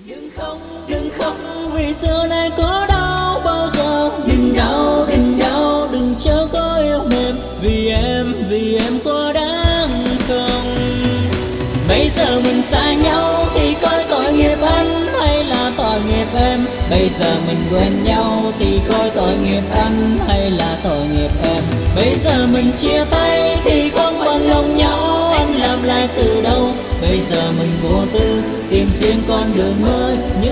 Đừng khóc vì xưa nay có đau bao giờ. Đừng đau, đừng đau, đừng chớ có yêu mềm. Vì em có đáng không? Bây giờ mình xa nhau thì coi tội nghiệp anh hay là tội nghiệp em. Bây giờ mình quen nhau thì coi tội nghiệp anh hay là tội nghiệp em. Bây giờ mình chia tay thì không bằng lòng nhau, anh làm lại từ đầu. Bây giờ mình vô tư tìm riêng con đường mới.